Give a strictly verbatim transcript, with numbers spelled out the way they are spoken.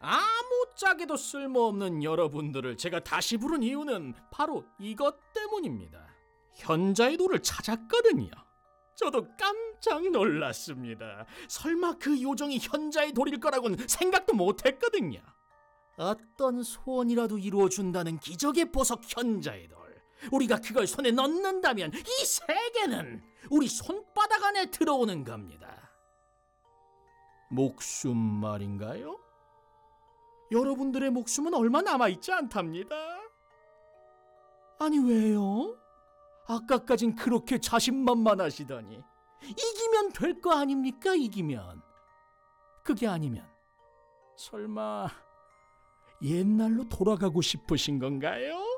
아무짝에도 쓸모없는 여러분들을 제가 다시 부른 이유는 바로 이것 때문입니다. 현자의 돌을 찾았거든요. 저도 깜짝 놀랐습니다. 설마 그 요정이 현자의 돌일 거라고는 생각도 못했거든요. 어떤 소원이라도 이루어준다는 기적의 보석 현자의 돌. 우리가 그걸 손에 넣는다면 이 세계는 우리 손바닥 안에 들어오는 겁니다. 목숨 말인가요? 여러분들의 목숨은 얼마 남아있지 않답니다. 아니 왜요? 아까까진 그렇게 자신만만하시더니 이기면 될 거 아닙니까? 이기면. 그게 아니면 설마 옛날로 돌아가고 싶으신 건가요?